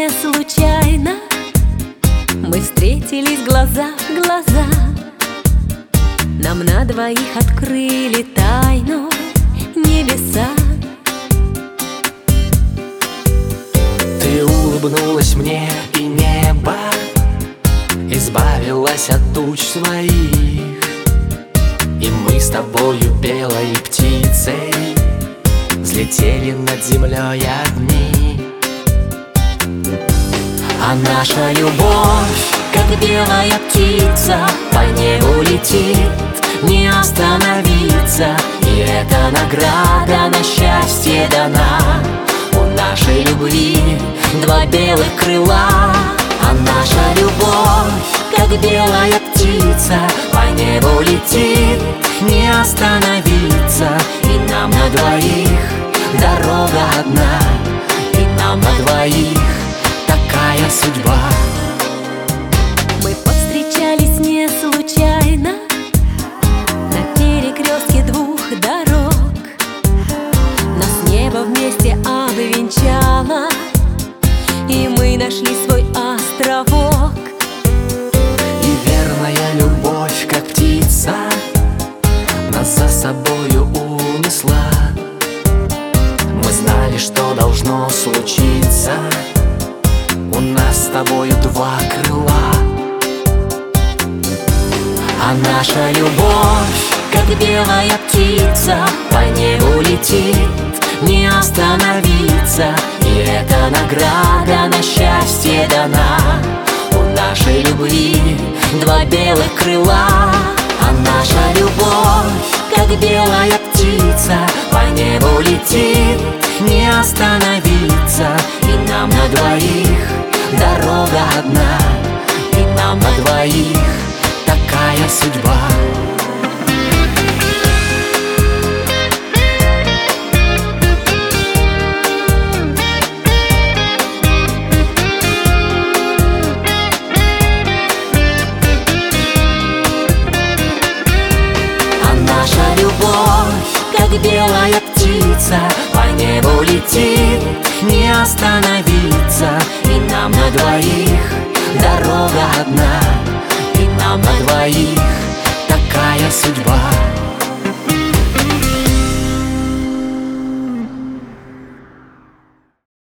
не случайно. Мы встретились глаза в глаза. Нам на двоих открыли тайну небеса. Ты улыбнулась мне, и небо избавилось от туч своих, и мы с тобою белой птицей взлетели над землей одни. А наша любовь, как белая птица, по небу летит, не остановиться. И эта награда на счастье дана. У нашей любви два белых крыла. А наша любовь, как белая птица, по небу летит, не остановиться. И нам на двоих дорога одна, и нам на двоих такая судьба. Мы повстречались не случайно на перекрестке двух дорог. Нас небо вместе обвенчало, и мы нашли свой островок. И верная любовь, как птица, нас за собою унесла. Мы знали, что должно случиться. У нас с тобою два крыла. А наша любовь, как белая птица, по небу летит, не остановиться. И эта награда на счастье дана. У нашей любви два белых крыла. А наша любовь, как белая птица, по небу